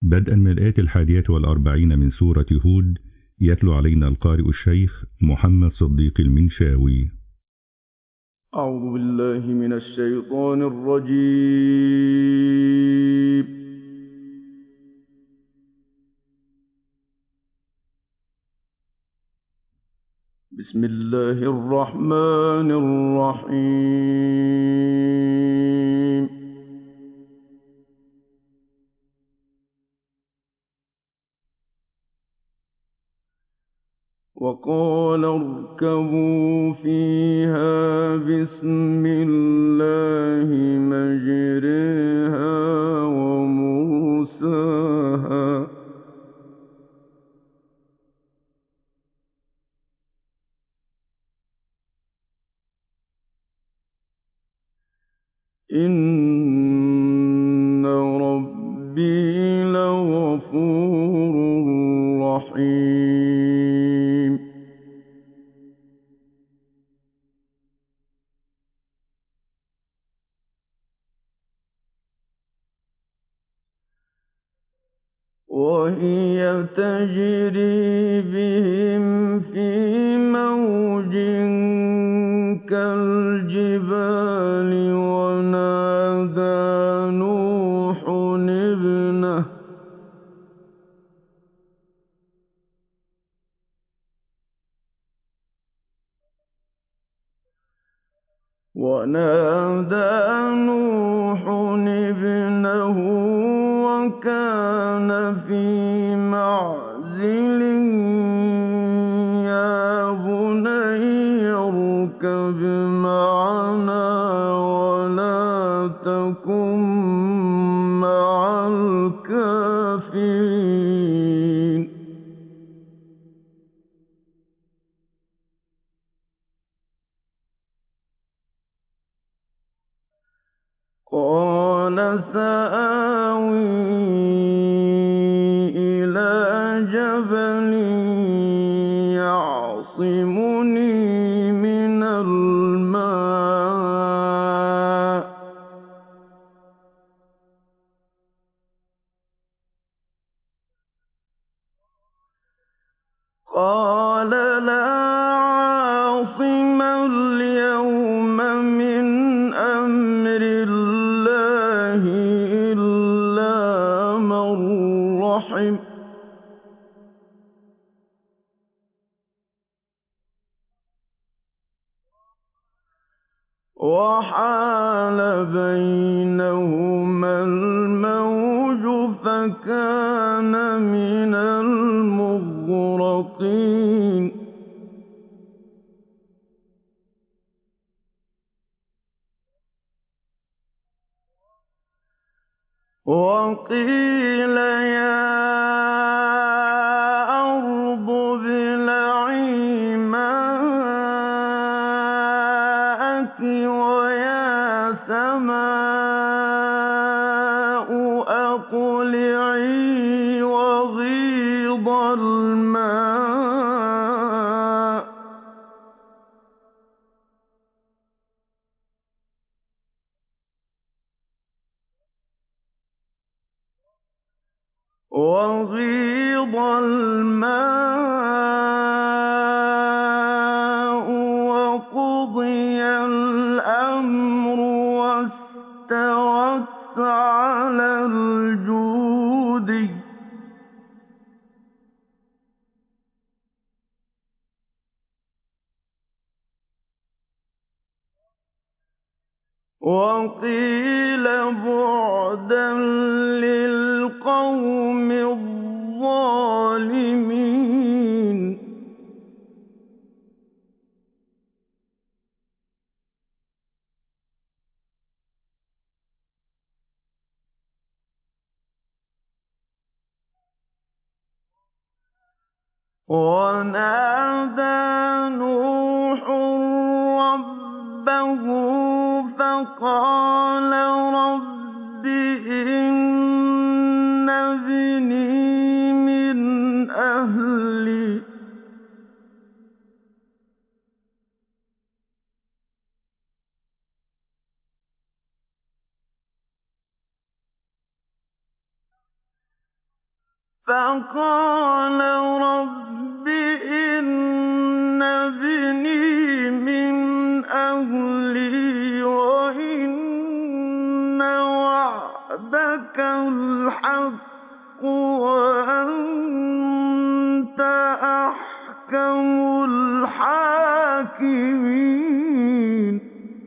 بدءا من الآية 41 من سورة هود. يتلو علينا القارئ الشيخ محمد صديق المنشاوي. أعوذ بالله من الشيطان الرجيم. بسم الله الرحمن الرحيم. وقال اركبوا فيها بسم الله مجريها ومرساها إن ربي لغفور رحيم. وهي تجري بهم في موج كالجبال ونادى نوح ابنه وكان في معزل يا بني اركب معنا ولا تكن مع الكافرين. قال سآوي إلى جبل يعصمني من الماء قال لا عاصم اليوم من أمر الله إلا من رحم وحال بينهما الموج فكان من المغرقين. وقيل يا أرض ابلعي ماءك ويا سماء أقلعي وغيض الماء وقضي الأمر واستوت على الجودي وقيل بعدا للقوم الظالمين. ونادى نوح ربه فقال رب إن ابني من أهلي فقال رب إن ابني من أهلي وإن وعدك الحق وأنت أحكم الحاكمين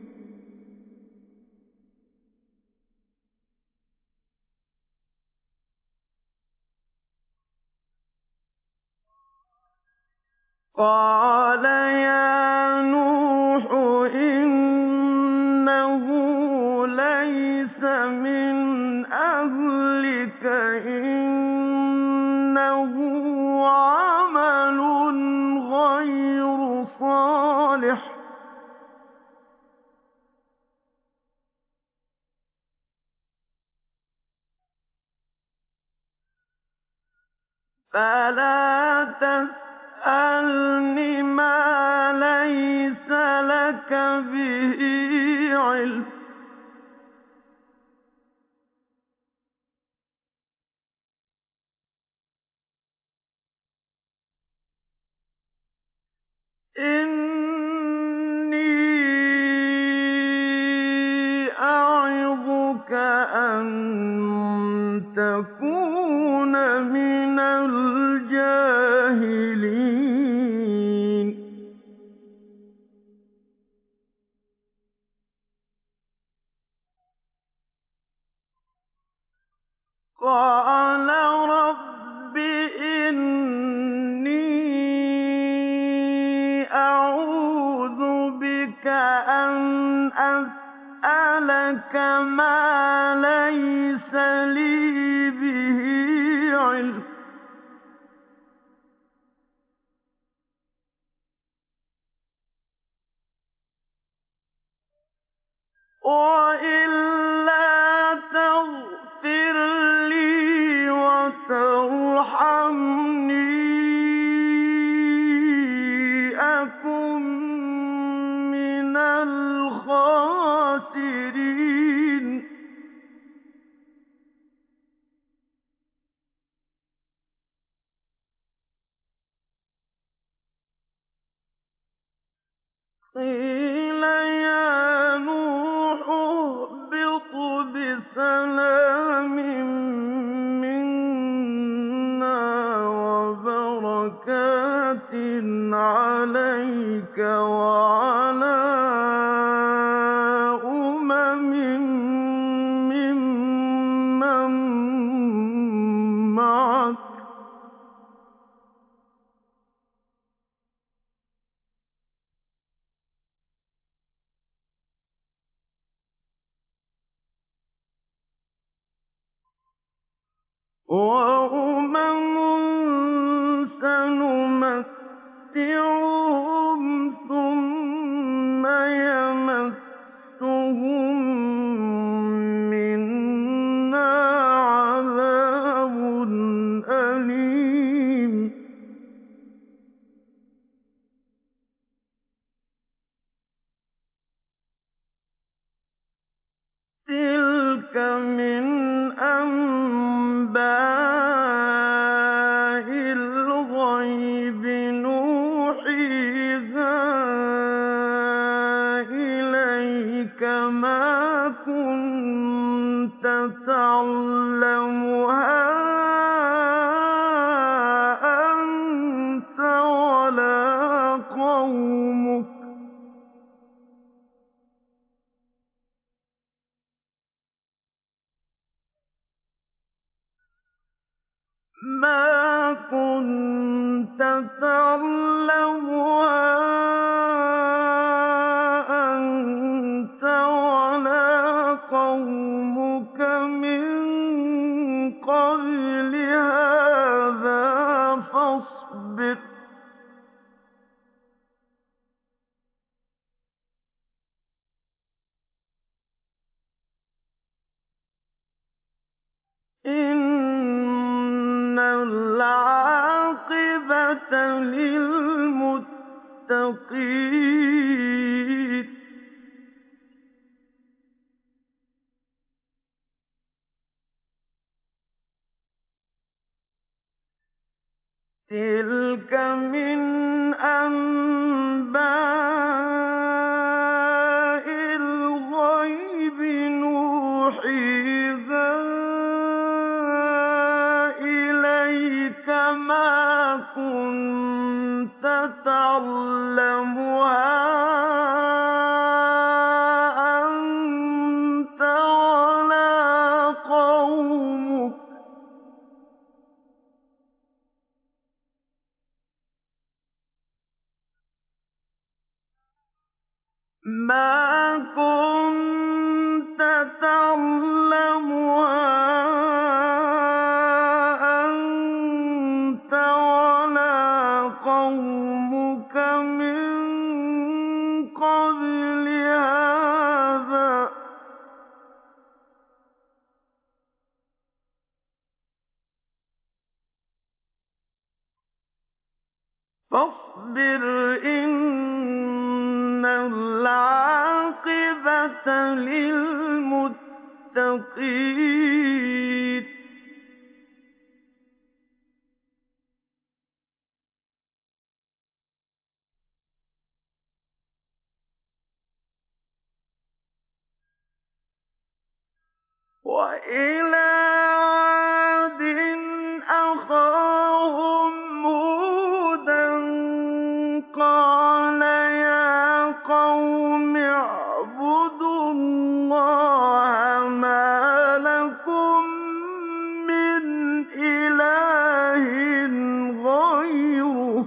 قال يا نوح إنه ليس من أهلك إنه عمل غير صالح فلا تسألني ما ليس لك به علم إني أعظك أن تكون من الجاهلين قال رب إني أعوذ بك أن أسألك ما ليس لي به علم وإلا تغفر لي وترحمني أكن من الخاسرين قيل يا نوح اهبط بسلام منا وبركات عليك وعلى ممن معك سنمتعهم ثم يمسهم منا عذاب أليم تلك من أنباء الغيب نوحيها إليك ما كنت تعلمها أنت ولا قومك ما كنت تعلمها أنت ولا قومك من قبل هذا فاصبر إن العاقبة للمتقين تِلْكَ مِنْ أَنبَاءِ الْغَيْبِ نُوحِيهَا إِلَيْكَ ۖ مَا كُنتَ تَعْلَمُهَا أَنتَ وَلَا قَوْمُكَ ۖ مِن قَبْلِ هَٰذَا ۖ فَاصْبِرْ إِنَّ الْعَاقِبَةَ لِلْمُتَّقِينَ وَإِلَىٰ عَادٍ أَخَاهُمْ هُودًا ۚ قَالَ يَا قَوْمِ اعْبُدُوا اللَّهَ مَا لَكُم مِّنْ إِلَٰهٍ غَيْرُهُ ۖ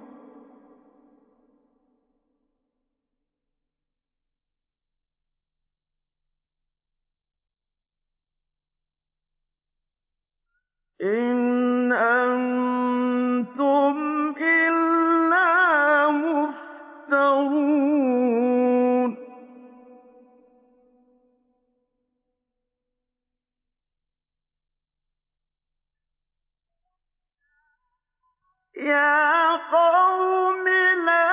إِنْ أَنتُمْ إِلَّا مُفْتَرُونَ يَا قَوْمِ لَا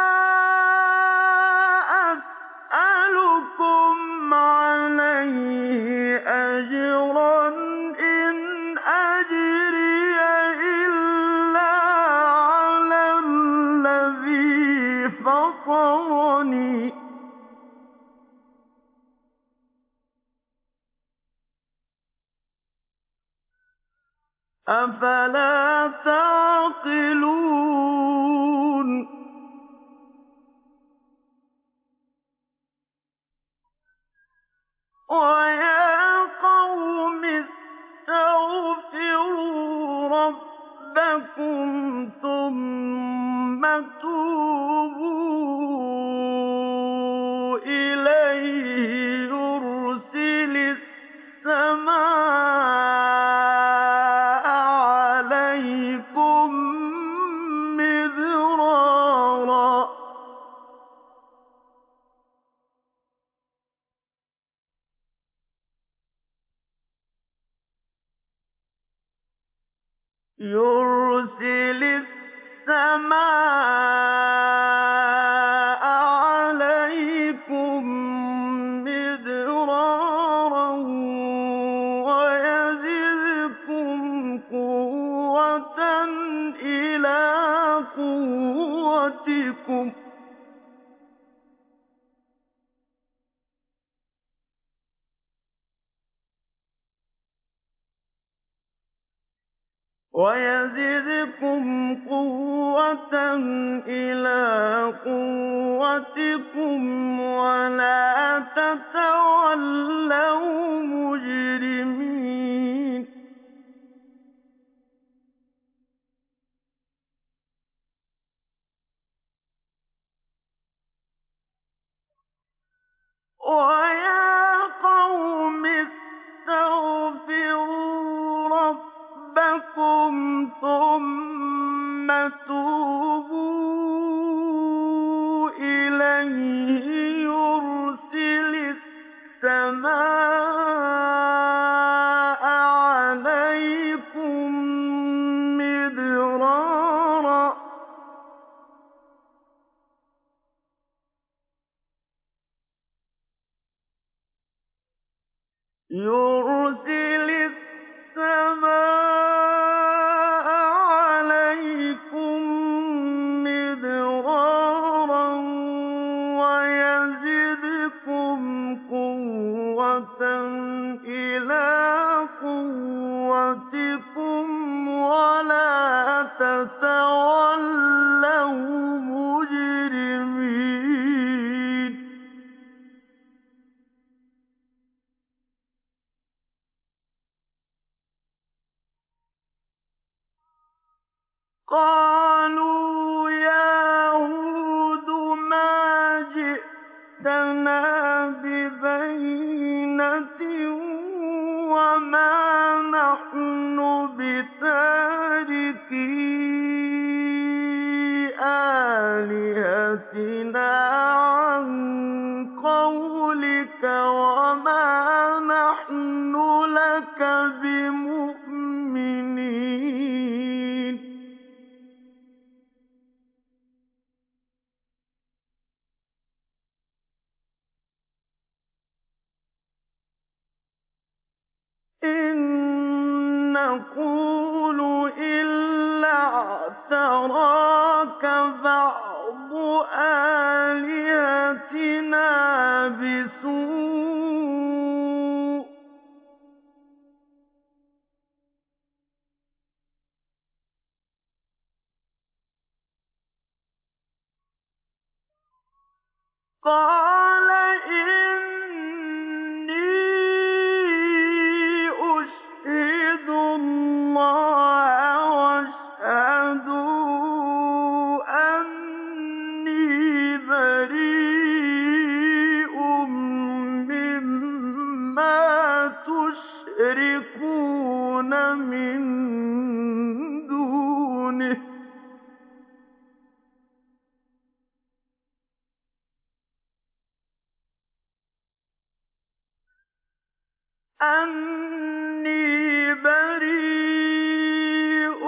أَسْأَلُكُمْ عَلَيْهِ أَجْرًا ۖ إِنْ أَجْرِيَ إِلَّا عَلَى الَّذِي فَطَرَنِي ۚ أَفَلَا تَعْقِلُونَ وَيَا قَوْمِ اسْتَغْفِرُوا رَبَّكُمْ ثُمَّ تُوبُوا إِلَيْهِ يُرْسِلِ السَّمَاءَ عَلَيْكُم مِّدْرَارًا وَيَزِدْكُمْ قُوَّةً إِلَىٰ قُوَّتِكُمْ وَلَا تَتَوَلَّوْا مُجْرِمِينَ وَيَا قَوْمِ اسْتَغْفِرُوا رَبَّكُمْ ثُمَّ تُوبُوا إِلَيْهِ يُرْسِلِ السَّمَاءَ عَلَيْكُم مِّدْرَارًا قَالُوا يَا هُودُ مَا جِئْتَنَا بِبَيِّنَةٍ وَمَا نَحْنُ بِتَارِكِي آلِهَتِنَا عَن قَوْلِكَ وَمَا نَحْنُ لَكَ بِمُؤْمِنِينَ إِن نَّقُولُ إِلَّا اعْتَرَاكَ بَعْضُ آلِهَتِنَا بِسُوءٍ ۗ قَالَ إِنِّي أُشْهِدُ اللَّهَ وَاشْهَدُوا أَنِّي بَرِيءٌ مِّمَّا تُشْرِكُونَ مِن دُونِهِ ۖ أَنِّي بَرِيءٌ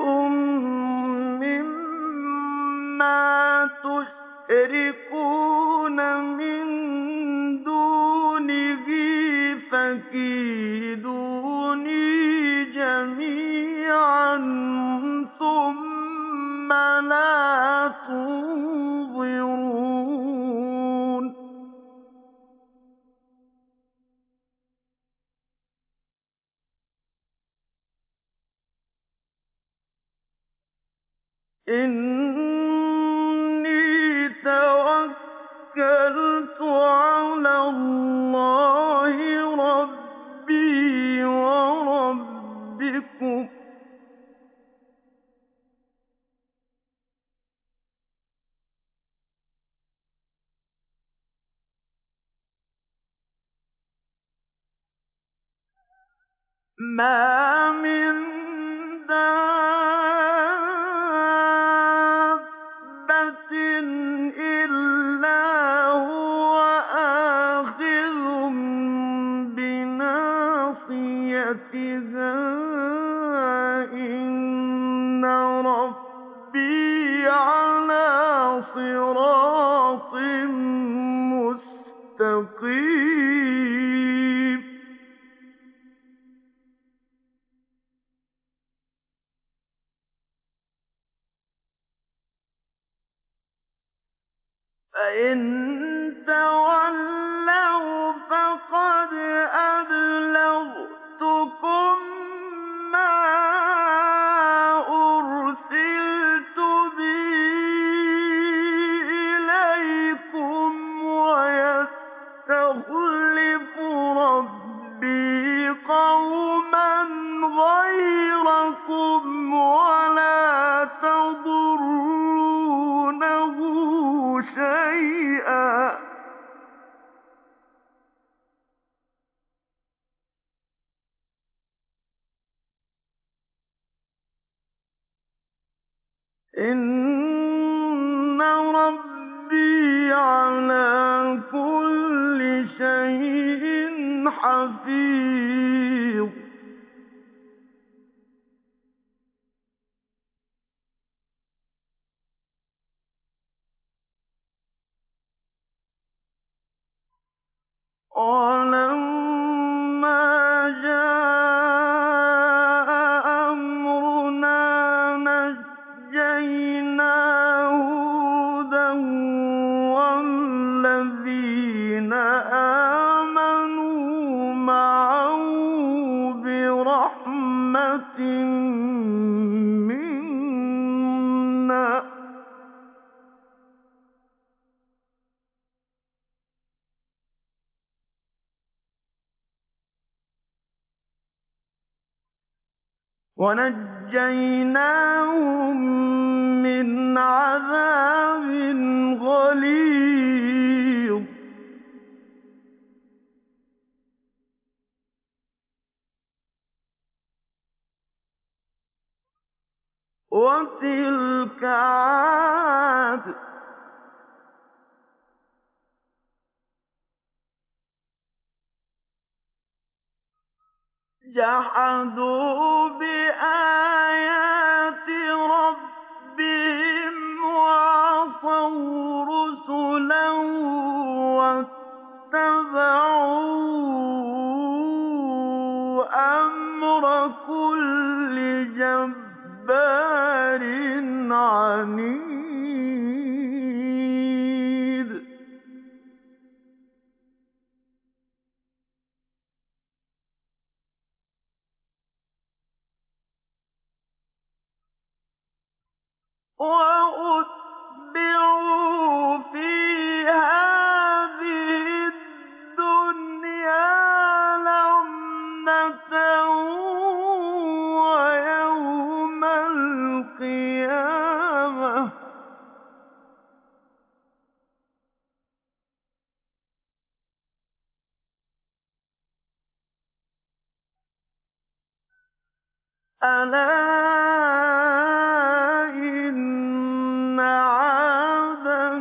مِّمَّا تُشْرِكُونَ مِن دُونِهِ فَكِيدُونِي جَمِيعًا ثُمَّ لَا تُنظِرُونِ إِنِّي تَوَكَّلْتُ عَلَى اللَّهِ رَبِّي وَرَبِّكُم مَّا مِن دَابَّةٍ إِلَّا هُوَ آخِذٌ بِنَاصِيَتِهَا ۚ إِنَّ رَبِّي عَلَىٰ صِرَاطٍ مُّسْتَقِيمٍ فَإِن تَوَلَّوْا فَقَدْ أَبْلَغْتُكُم مَّا أُرْسِلْتُ بِهِ إِلَيْكُمْ ۖ وَيَسْتَخْلِفُ رَبِّي قَوْمًا غَيْرَكُمْ وَلَا تَضُرُّونَهُ شَيْئًا ۚ إِنَّ رَبِّي عَلَىٰ كُلِّ شَيْءٍ حَفِيظٌ وَلَمَّا جَاءَ أَمْرُنَا نَجَّيْنَا هُودًا وَالَّذِينَ آمَنُوا مَعَهُ بِرَحْمَةٍ مِّنَّا ۖ وَنَجَّيْنَاهُم مِّنْ عَذَابٍ غَلِيظٍ وَتِلْكَ عَادٌ ۖ جَحَدُوا بِآيَاتِ رَبِّهِمْ وَعَصَوْا رُسُلَهُ وَاتَّبَعُوا أَمْرَ كُلِّ جَبَّارٍ عَنِيدٍ وَأُتْبِعُوا فِي هَٰذِهِ الدُّنْيَا لَعْنَةً وَيَوْمَ الْقِيَامَةِ ۗ أَلَا إِنَّ عَادًا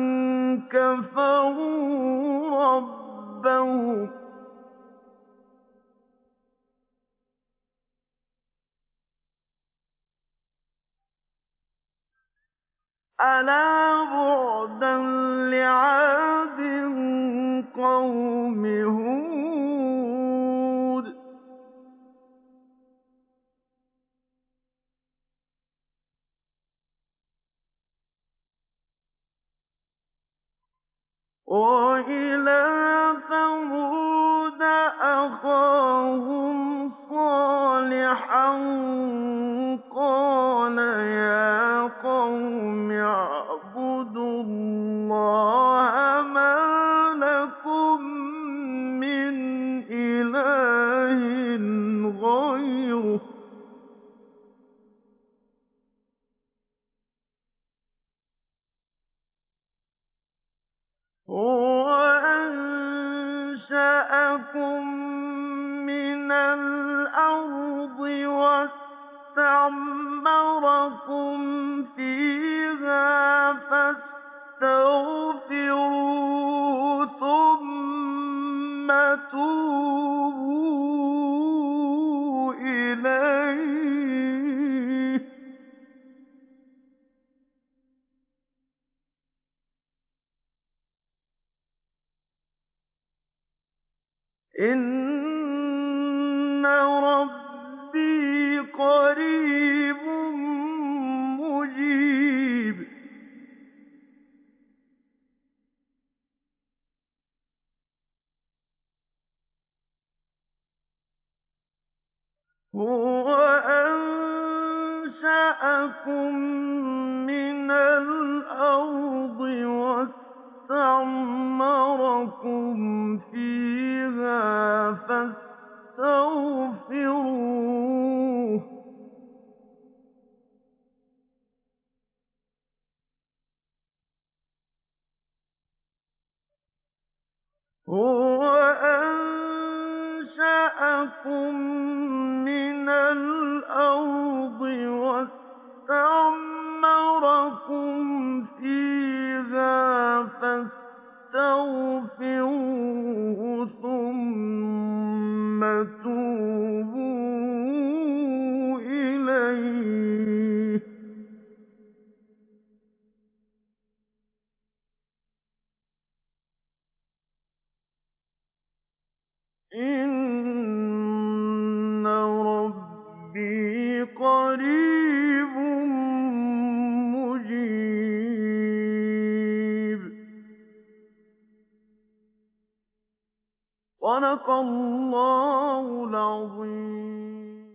كَفَرُوا رَبَّهُمْ ۗ أَلَا بُعْدًا لِّعَادٍ قَوْمِ هُودٍ وَإِلَىٰ ثَمُودَ أَخَاهُمْ صَالِحًا قَالَ يَا قَوْمِ اعْبُدُوا اللَّهَ مَا لَكُم مِّنْ إِلَٰهٍ غَيْرُهُ ۖ هُوَ أَنشَأَكُم مِّنَ الْأَرْضِ وَاسْتَعْمَرَكُمْ فِيهَا فَاسْتَغْفِرُوهُ ثُمَّ تُوبُوا إِلَيْهِ ۚ إِنَّ رَبِّي قَرِيبٌ مُّجِيبٌ هُوَ أَنشَأَكُم مِّنَ الْأَرْضِ وَاسْتَعْمَرَكُمْ فِيهَا فَاسْتَغْفِرُوهُ ۚ هُوَ أَنشَأَكُم مِّنَ الْأَرْضِ وَاسْتَعْمَرَكُمْ فِيهَا فَاسْتَغْفِرُوهُ ثُمَّ تُوبُوا إِلَيْهِ ۚ إِنَّ رَبِّي قَرِيبٌ مُّجِيبٌ صدق الله العظيم.